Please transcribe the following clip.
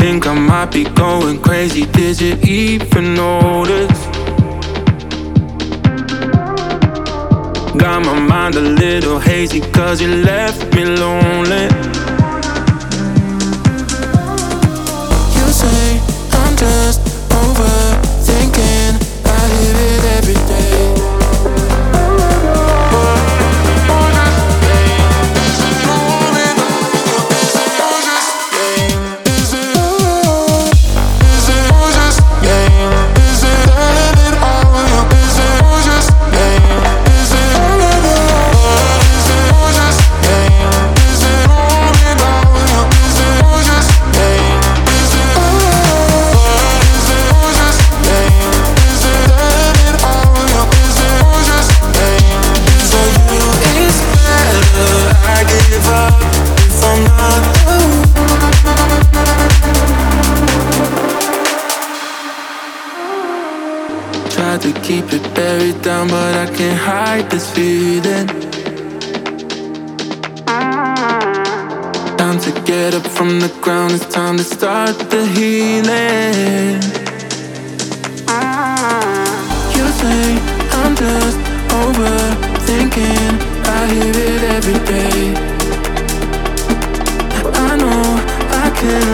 think I might be going crazy. Did you even notice? Got my mind a little hazy, cause you left me lonely. You say I'm just overthinking, I hear it every day. Tried to keep it buried down, but I can't hide this feeling. Time to get up from the ground, it's time to start the healing. You say I'm just overthinking, I hear it every day. I know I can